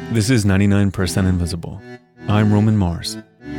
This is 99% Invisible. I'm Roman Mars.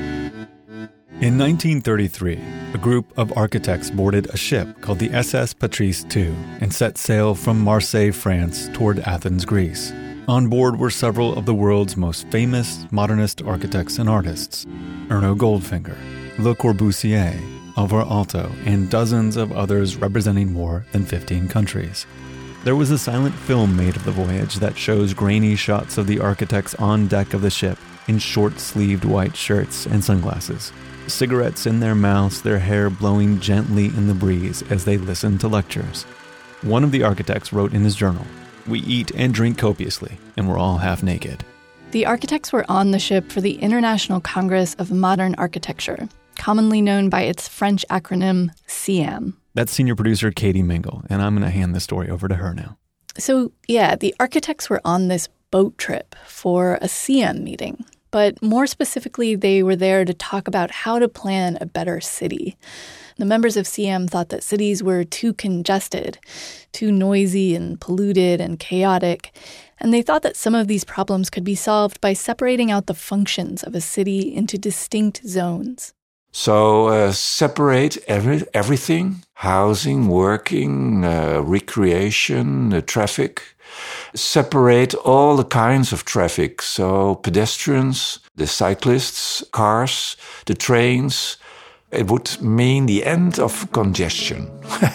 In 1933, a group of architects boarded a ship called the SS Patrice II and set sail from Marseille, France toward Athens, Greece. On board were several of the world's most famous modernist architects and artists: Erno Goldfinger, Le Corbusier, Alvar Aalto, and dozens of others representing more than 15 countries. There was a silent film made of the voyage that shows grainy shots of the architects on deck of the ship in short-sleeved white shirts and sunglasses, cigarettes in their mouths, their hair blowing gently in the breeze as they listened to lectures. One of the architects wrote in his journal, "We eat and drink copiously, and we're all half naked." The architects were on the ship for the International Congress of Modern Architecture, commonly known by its French acronym CIAM. That's senior producer Katie Mingle, and I'm going to hand the story over to her now. So, yeah, the architects were on this boat trip for a CIAM meeting. But more specifically, they were there to talk about how to plan a better city. The members of CIAM thought that cities were too congested, too noisy and polluted and chaotic, and they thought that some of these problems could be solved by separating out the functions of a city into distinct zones. So separate everything, housing, working, recreation, traffic. Separate all the kinds of traffic. So pedestrians, the cyclists, cars, the trains. It would mean the end of congestion.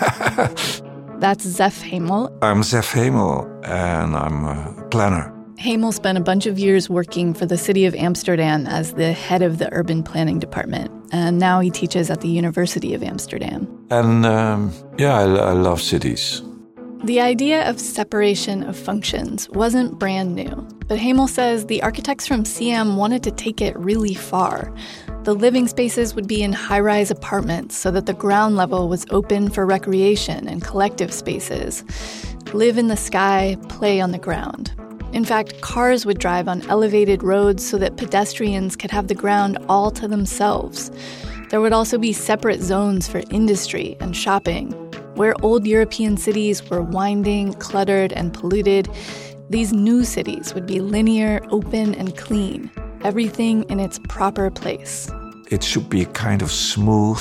That's Zef Hemel. I'm Zef Hemel, and I'm a planner. Hemel spent a bunch of years working for the city of Amsterdam as the head of the urban planning department, and now he teaches at the University of Amsterdam. And I love cities. The idea of separation of functions wasn't brand new, but Hemel says the architects from CIAM wanted to take it really far. The living spaces would be in high-rise apartments so that the ground level was open for recreation and collective spaces. Live in the sky, play on the ground. In fact, cars would drive on elevated roads so that pedestrians could have the ground all to themselves. There would also be separate zones for industry and shopping. Where old European cities were winding, cluttered, and polluted, these new cities would be linear, open, and clean. Everything in its proper place. It should be a kind of smooth,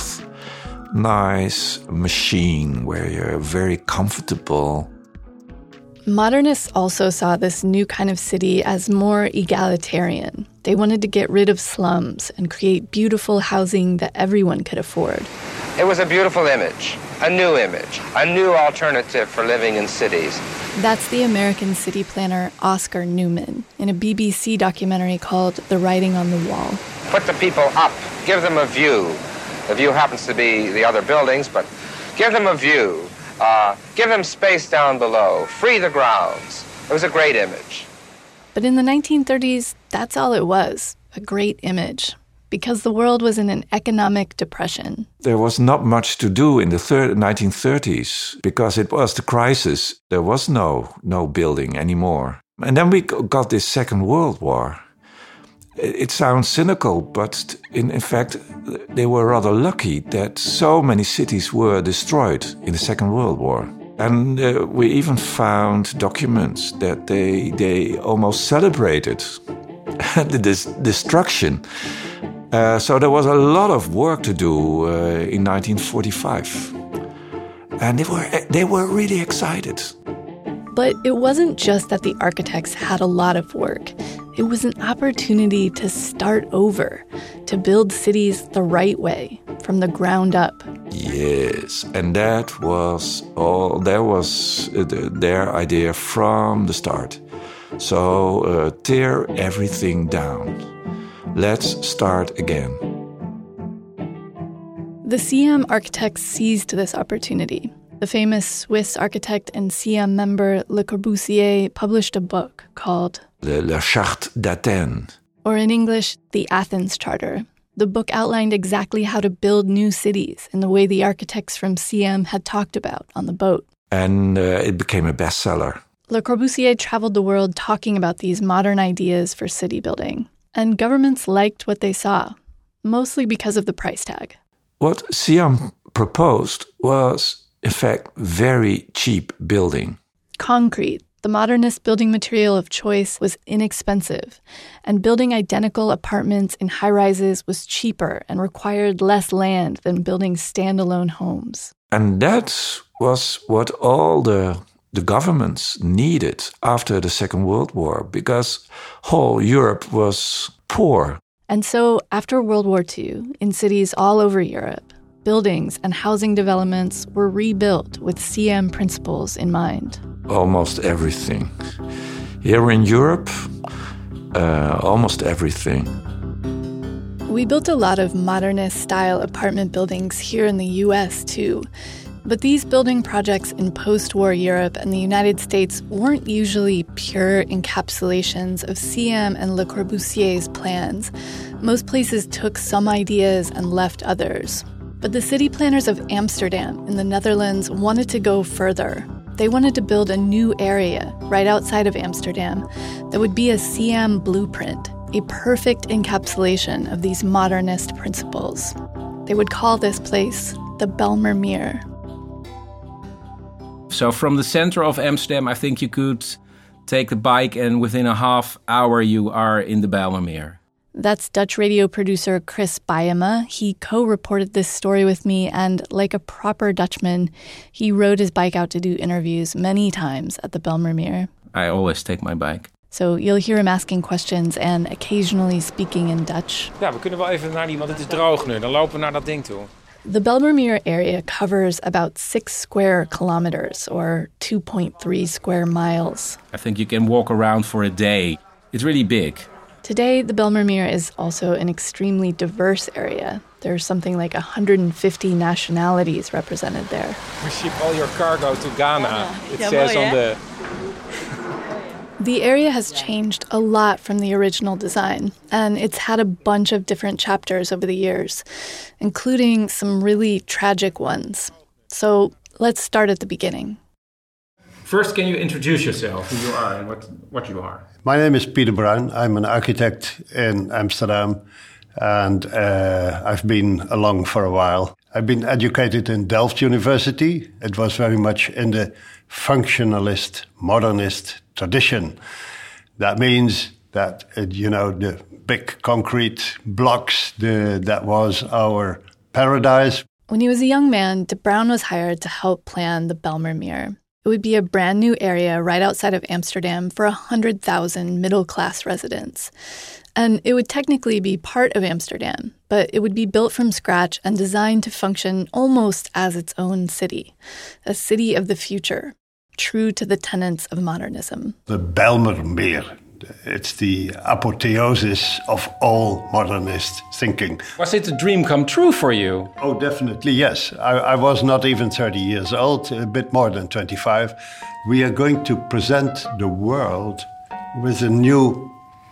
nice machine where you're very comfortable. Modernists also saw this new kind of city as more egalitarian. They wanted to get rid of slums and create beautiful housing that everyone could afford. It was a beautiful image, a new alternative for living in cities. That's the American city planner Oscar Newman in a BBC documentary called The Writing on the Wall. Put the people up, give them a view. The view happens to be the other buildings, but give them a view. Give them space down below. Free the grounds. It was a great image. But in the 1930s, that's all it was, a great image, because the world was in an economic depression. There was not much to do in the 1930s because it was the crisis. There was no building anymore. And then we got this Second World War. It sounds cynical, but in fact, they were rather lucky that so many cities were destroyed in the Second World War. And we even found documents that they almost celebrated the destruction. So there was a lot of work to do in 1945. And they were really excited. But it wasn't just that the architects had a lot of work. It was an opportunity to start over, to build cities the right way, from the ground up. Yes, and that was their idea from the start. So tear everything down. Let's start again. The CIAM architects seized this opportunity. The famous Swiss architect and CIAM member Le Corbusier published a book called La Charte d'Athènes. Or in English, the Athens Charter. The book outlined exactly how to build new cities in the way the architects from CIAM had talked about on the boat. And it became a bestseller. Le Corbusier traveled the world talking about these modern ideas for city building. And governments liked what they saw, mostly because of the price tag. What CIAM proposed was, in fact, very cheap building. Concrete, The modernist building material of choice was inexpensive, and building identical apartments in high-rises was cheaper and required less land than building standalone homes. And that was what all the governments needed after the Second World War, because whole Europe was poor. And so, after World War II, in cities all over Europe, buildings and housing developments were rebuilt with CM principles in mind. Almost everything. Here in Europe, almost everything. We built a lot of modernist-style apartment buildings here in the U.S., too. But these building projects in post-war Europe and the United States weren't usually pure encapsulations of CM and Le Corbusier's plans. Most places took some ideas and left others. But the city planners of Amsterdam in the Netherlands wanted to go further. They wanted to build a new area right outside of Amsterdam that would be a CM blueprint, a perfect encapsulation of these modernist principles. They would call this place the Bijlmermeer. So from the center of Amsterdam, I think you could take the bike and within a half hour you are in the Bijlmermeer. That's Dutch radio producer Chris Baiema. He co-reported this story with me, and like a proper Dutchman, he rode his bike out to do interviews many times at the Bijlmermeer. I always take my bike. So you'll hear him asking questions and occasionally speaking in Dutch. Ja, we kunnen wel even naar die, want het is droog nu. Dan lopen we naar dat ding toe. The Bijlmermeer area covers about 6 square kilometers, or 2.3 square miles. I think you can walk around for a day. It's really big. Today, the Bijlmermeer is also an extremely diverse area. There's something like 150 nationalities represented there. We ship all your cargo to Ghana. It says on the... The area has changed a lot from the original design, and it's had a bunch of different chapters over the years, including some really tragic ones. So let's start at the beginning. First, can you introduce yourself, who you are and what you are? My name is Peter Bruin. I'm an architect in Amsterdam, and I've been along for a while. I've been educated in Delft University. It was very much in the functionalist, modernist tradition. That means that, the big concrete blocks, that was our paradise. When he was a young man, De Bruin was hired to help plan the Bijlmermeer. It would be a brand new area right outside of Amsterdam for 100,000 middle-class residents. And it would technically be part of Amsterdam, but it would be built from scratch and designed to function almost as its own city, a city of the future, true to the tenets of modernism. The Bijlmermeer, it's the apotheosis of all modernist thinking. Was it a dream come true for you? Oh, definitely, yes. I was not even 30 years old, a bit more than 25. We are going to present the world with a new,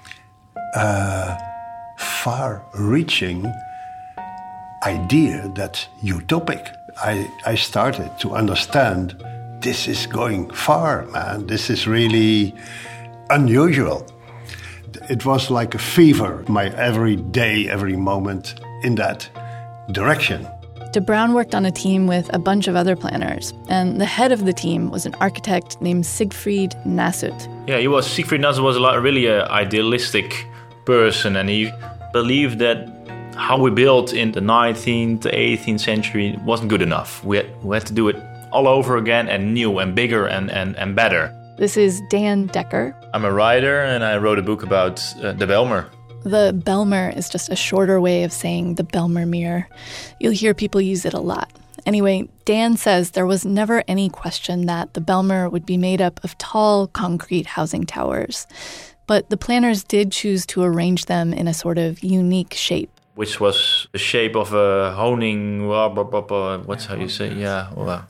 far-reaching idea that's utopic. I started to understand this is going far, man. This is really unusual. It was like a fever, my every day, every moment in that direction. De Bruin worked on a team with a bunch of other planners, and the head of the team was an architect named Siegfried Nassut. Yeah, Siegfried Nassut was really an idealistic person, and he believed that how we built in the 19th, 18th century wasn't good enough. We had to do it all over again and new and bigger and better. This is Dan Decker. I'm a writer, and I wrote a book about the Bijlmer. The Bijlmer is just a shorter way of saying the Bijlmermeer. You'll hear people use it a lot. Anyway, Dan says there was never any question that the Bijlmer would be made up of tall, concrete housing towers. But the planners did choose to arrange them in a sort of unique shape. Which was the shape of a honing... What's how you say? Yeah, well...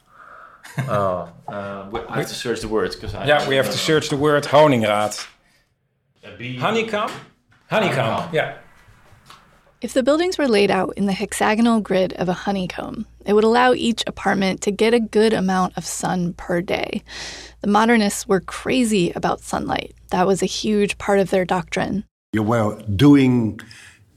I have to search the words. We have to search the word honingraad. Honeycomb? Honeycomb, yeah. If the buildings were laid out in the hexagonal grid of a honeycomb, it would allow each apartment to get a good amount of sun per day. The modernists were crazy about sunlight. That was a huge part of their doctrine. You were doing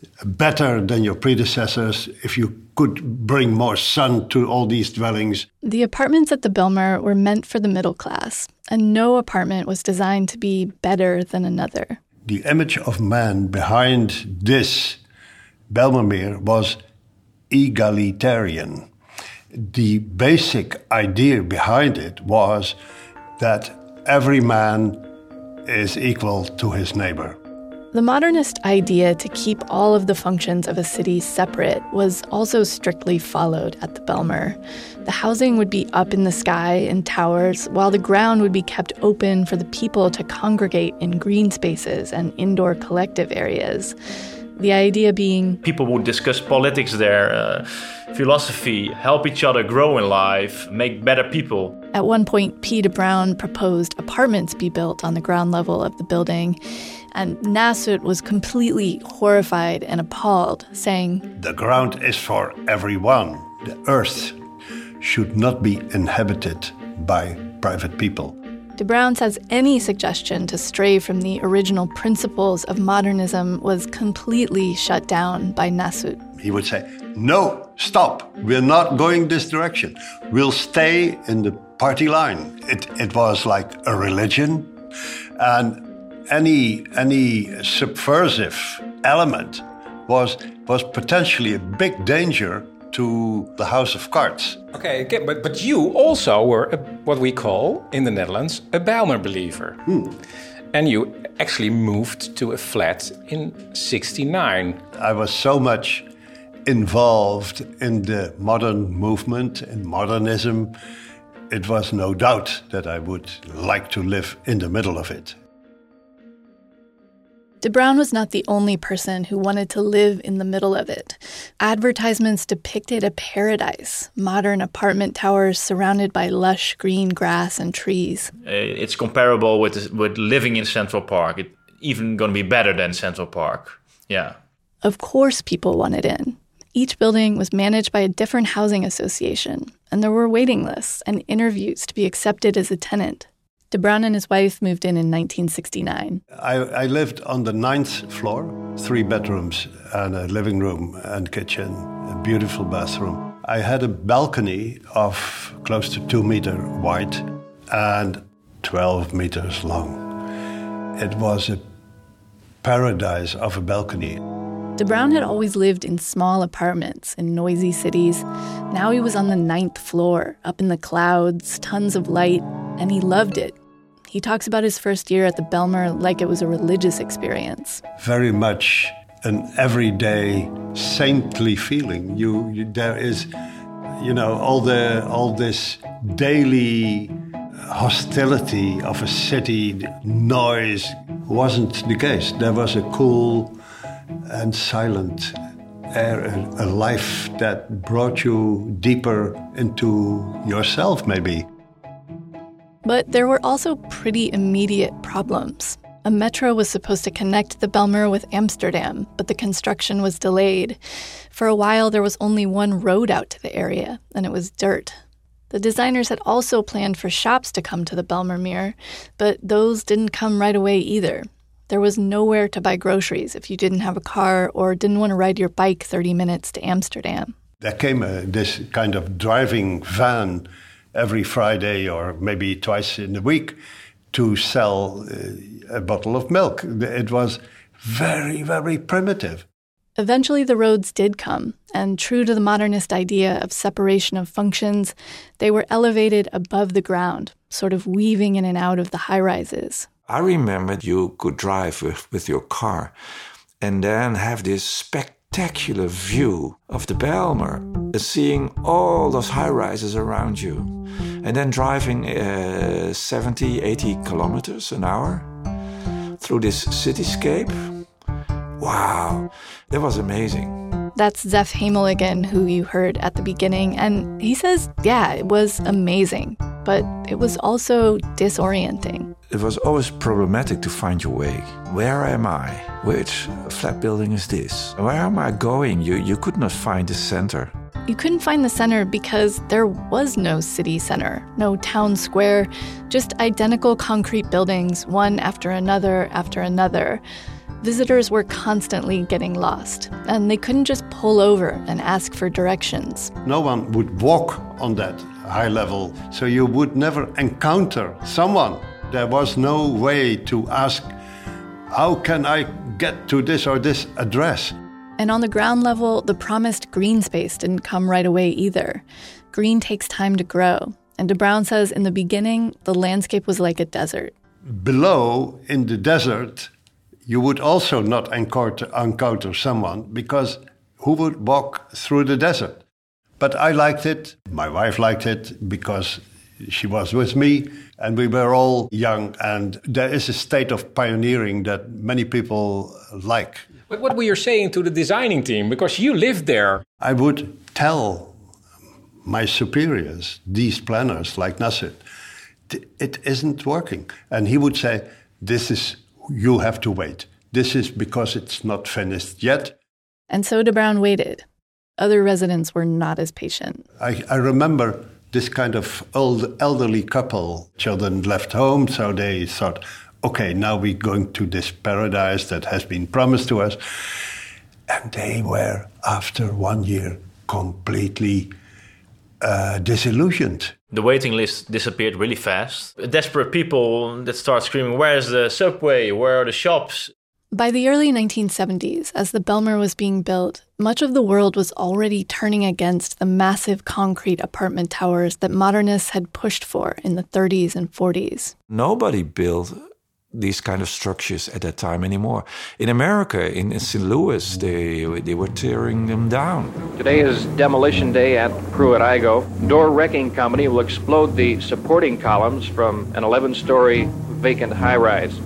better than your predecessors, if you could bring more sun to all these dwellings. The apartments at the Bijlmer were meant for the middle class, and no apartment was designed to be better than another. The image of man behind this Bijlmermeer was egalitarian. The basic idea behind it was that every man is equal to his neighbor. The modernist idea to keep all of the functions of a city separate was also strictly followed at the Bijlmer. The housing would be up in the sky in towers, while the ground would be kept open for the people to congregate in green spaces and indoor collective areas. The idea being people would discuss politics there, philosophy, help each other grow in life, make better people. At one point, P. de Bruijn proposed apartments be built on the ground level of the building, and Nasut was completely horrified and appalled, saying, "The ground is for everyone. The earth should not be inhabited by private people." De Bruijn says any suggestion to stray from the original principles of modernism was completely shut down by Nasut. He would say, "No, stop. We're not going this direction. We'll stay in the party line." It was like a religion, and any subversive element was potentially a big danger to the House of Cards. Okay, but you also were what we call, in the Netherlands, a Bijlmer believer. And you actually moved to a flat in '69. I was so much involved in the modern movement, in modernism. It was no doubt that I would like to live in the middle of it. De Bruijn was not the only person who wanted to live in the middle of it. Advertisements depicted a paradise, modern apartment towers surrounded by lush green grass and trees. It's comparable with living in Central Park. It's even going to be better than Central Park. Yeah. Of course people wanted in. Each building was managed by a different housing association, and there were waiting lists and interviews to be accepted as a tenant. De Bruijn and his wife moved in 1969. I lived on the 9th floor, 3 bedrooms and a living room and kitchen, a beautiful bathroom. I had a balcony of close to 2 meters wide and 12 meters long. It was a paradise of a balcony. De Bruijn had always lived in small apartments in noisy cities. Now he was on the 9th floor, up in the clouds, tons of light, and he loved it. He talks about his first year at the Bijlmer like it was a religious experience. Very much an everyday saintly feeling. There is, all this daily hostility of a city, noise, wasn't the case. There was a cool and silent air, a life that brought you deeper into yourself, maybe. But there were also pretty immediate problems. A metro was supposed to connect the Bijlmer with Amsterdam, but the construction was delayed. For a while, there was only one road out to the area, and it was dirt. The designers had also planned for shops to come to the Bijlmermeer, but those didn't come right away either. There was nowhere to buy groceries if you didn't have a car or didn't want to ride your bike 30 minutes to Amsterdam. There came this kind of driving van every Friday or maybe twice in a week to sell a bottle of milk. It was very, very primitive. Eventually the roads did come, and true to the modernist idea of separation of functions, they were elevated above the ground, sort of weaving in and out of the high-rises. I remember you could drive with your car and then have this spectacular view of the Bijlmer, seeing all those high-rises around you, and then driving 70, 80 kilometers an hour through this cityscape. Wow, that was amazing. That's Zef Hemel who you heard at the beginning, and he says, yeah, it was amazing, but it was also disorienting. It was always problematic to find your way. Where am I? Which flat building is this? Where am I going? You could not find the center. You couldn't find the center because there was no city center, no town square, just identical concrete buildings, one after another after another. Visitors were constantly getting lost, and they couldn't just pull over and ask for directions. No one would walk on that high level, so you would never encounter someone. There was no way to ask, how can I get to this or this address? And on the ground level, the promised green space didn't come right away either. Green takes time to grow. And de Bruyn says in the beginning, the landscape was like a desert. Below, in the desert, you would also not encounter someone, because who would walk through the desert? But I liked it. My wife liked it because she was with me and we were all young. And there is a state of pioneering that many people like. But what were you saying to the designing team? Because you lived there. I would tell my superiors, these planners like Nasser, it isn't working. And he would say, you have to wait. This is because it's not finished yet. And so de Bruyn waited. Other residents were not as patient. I remember this kind of old elderly couple. Children left home, so they thought, okay, now we're going to this paradise that has been promised to us. And they were, after 1 year, completely disillusioned. The waiting list disappeared really fast. Desperate people that start screaming, where's the subway? Where are the shops? By the early 1970s, as the Bijlmer was being built, much of the world was already turning against the massive concrete apartment towers that modernists had pushed for in the 30s and 40s. Nobody built these kind of structures at that time anymore. In America, in St. Louis, they were tearing them down. Today is demolition day at Pruitt-Igoe. Door Wrecking Company will explode the supporting columns from an 11-story vacant high-rise.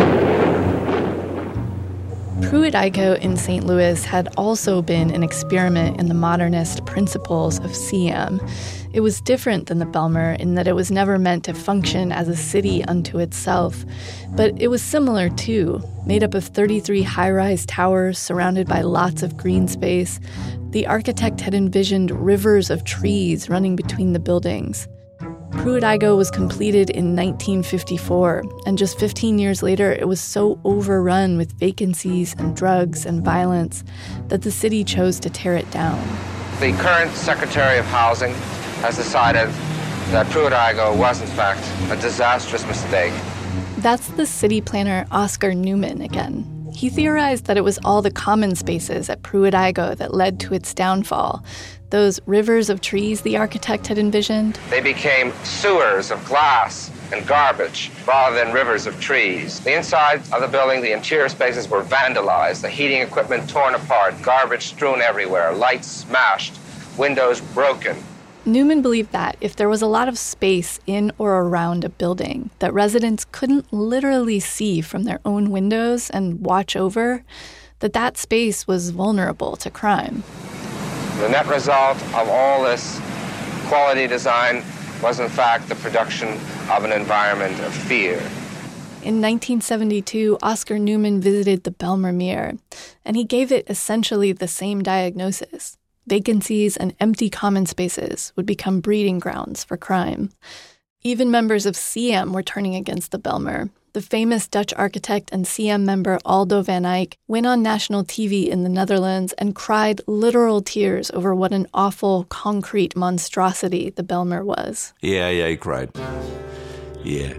Pruitt-Igoe in St. Louis had also been an experiment in the modernist principles of CM. It was different than the Bijlmer in that it was never meant to function as a city unto itself, but it was similar too, made up of 33 high-rise towers surrounded by lots of green space. The architect had envisioned rivers of trees running between the buildings. Pruitt-Igoe was completed in 1954, and just 15 years later, it was so overrun with vacancies and drugs and violence that the city chose to tear it down. The current Secretary of Housing has decided that Pruitt-Igoe was, in fact, a disastrous mistake. That's the city planner Oscar Newman again. He theorized that it was all the common spaces at Pruitt-Igoe that led to its downfall. Those rivers of trees the architect had envisioned. They became sewers of glass and garbage rather than rivers of trees. The inside of the building, the interior spaces were vandalized, the heating equipment torn apart, garbage strewn everywhere, lights smashed, windows broken. Newman believed that if there was a lot of space in or around a building that residents couldn't literally see from their own windows and watch over, that space was vulnerable to crime. The net result of all this quality design was, in fact, the production of an environment of fear. In 1972, Oscar Newman visited the Bijlmermeer, and he gave it essentially the same diagnosis. Vacancies and empty common spaces would become breeding grounds for crime. Even members of CM were turning against the Bijlmer. The famous Dutch architect and CM member Aldo van Eyck went on national TV in the Netherlands and cried literal tears over what an awful concrete monstrosity the Bijlmer was. Yeah, he cried. Yeah.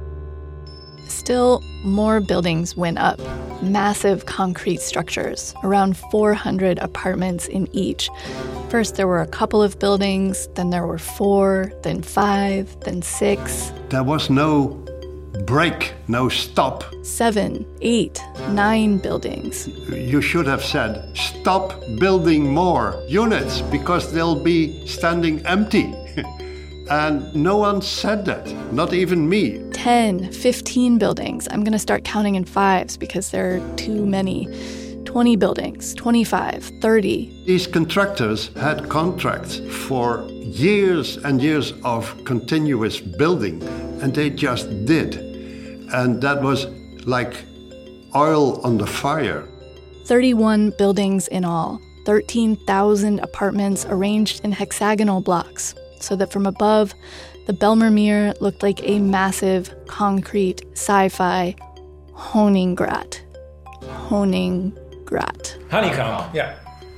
Still, more buildings went up. Massive concrete structures, around 400 apartments in each. First, there were a couple of buildings, then there were 4, then 5, then 6. There was no break, no stop. 7, 8, 9 buildings. You should have said, stop building more units because they'll be standing empty. And no one said that, not even me. 10, 15 buildings. I'm going to start counting in fives because there are too many. 20 buildings, 25, 30. These contractors had contracts for years and years of continuous building, and they just did. And that was like oil on the fire. 31 buildings in all, 13,000 apartments arranged in hexagonal blocks, so that from above, the Bijlmermeer looked like a massive, concrete, sci-fi Honingrat. Honninggrat. Honeycomb, yeah.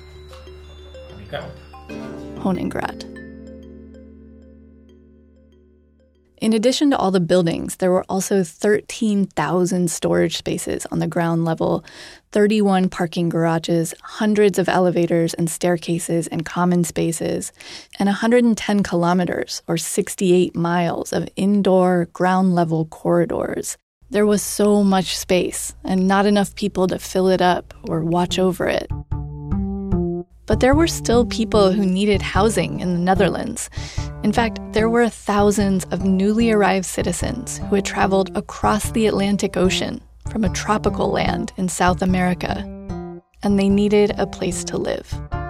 Honninggrat. In addition to all the buildings, there were also 13,000 storage spaces on the ground level, 31 parking garages, hundreds of elevators and staircases and common spaces, and 110 kilometers, or 68 miles, of indoor ground-level corridors. There was so much space, and not enough people to fill it up or watch over it. But there were still people who needed housing in the Netherlands. In fact, there were thousands of newly arrived citizens who had traveled across the Atlantic Ocean from a tropical land in South America, and they needed a place to live.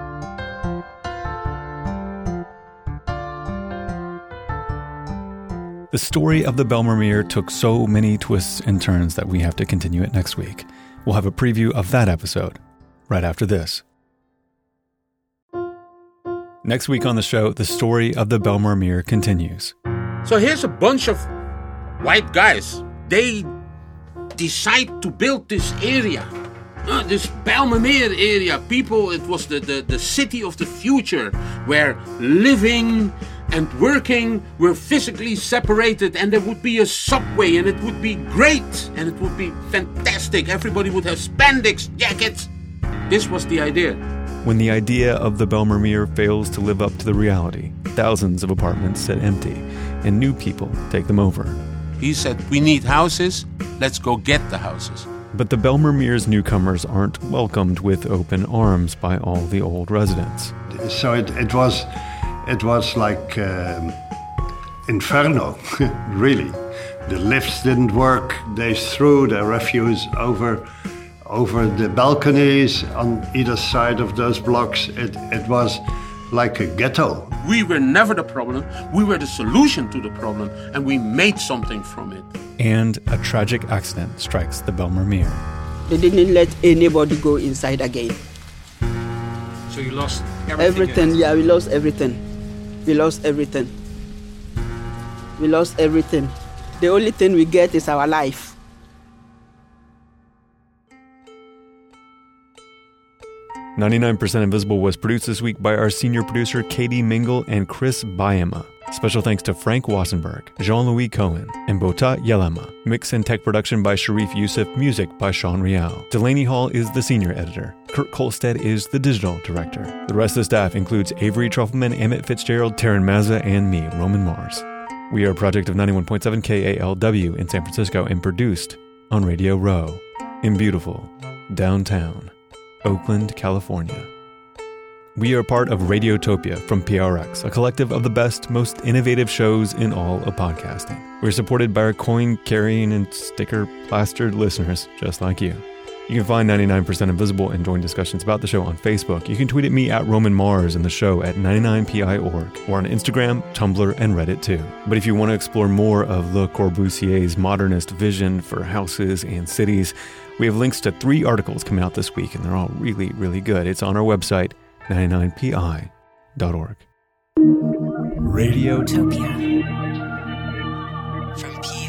The story of the Bijlmermeer took so many twists and turns that we have to continue it next week. We'll have a preview of that episode right after this. Next week on the show, the story of the Bijlmermeer continues. So here's a bunch of white guys. They decide to build this area, this Bijlmermeer area. People, it was the city of the future, where living and working were physically separated, and there would be a subway, and it would be great, and it would be fantastic. Everybody would have spandex jackets. This was the idea. When the idea of the Bijlmermeer fails to live up to the reality, thousands of apartments sit empty, and new people take them over. He said, we need houses, let's go get the houses. But the Bijlmermeer's newcomers aren't welcomed with open arms by all the old residents. So it was like inferno, really. The lifts didn't work. They threw their refuse over the balconies on either side of those blocks. It was like a ghetto. We were never the problem. We were the solution to the problem, and we made something from it. And a tragic accident strikes the Bijlmermeer. They didn't let anybody go inside again. So you lost everything? Yeah, we lost everything. We lost everything. We lost everything. The only thing we get is our life. 99% Invisible was produced this week by our senior producer Katie Mingle and Chris Bayema. Special thanks to Frank Wassenberg, Jean-Louis Cohen, and Bota Yelema. Mix and tech production by Sharif Youssef, music by Sean Rial. Delaney Hall is the senior editor. Kurt Kolstad is the digital director. The rest of the staff includes Avery Trufelman, Emmett Fitzgerald, Taryn Mazza, and me, Roman Mars. We are a project of 91.7 KALW in San Francisco and produced on Radio Row in beautiful downtown Oakland, California. We are part of Radiotopia from PRX, a collective of the best, most innovative shows in all of podcasting. We're supported by our coin-carrying and sticker-plastered listeners just like you. You can find 99% Invisible and join discussions about the show on Facebook. You can tweet at me at Roman Mars and the show at 99PI.org, or on Instagram, Tumblr, and Reddit too. But if you want to explore more of Le Corbusier's modernist vision for houses and cities, we have links to 3 articles coming out this week, and they're all really, really good. It's on our website, 99pi.org. Radiotopia. From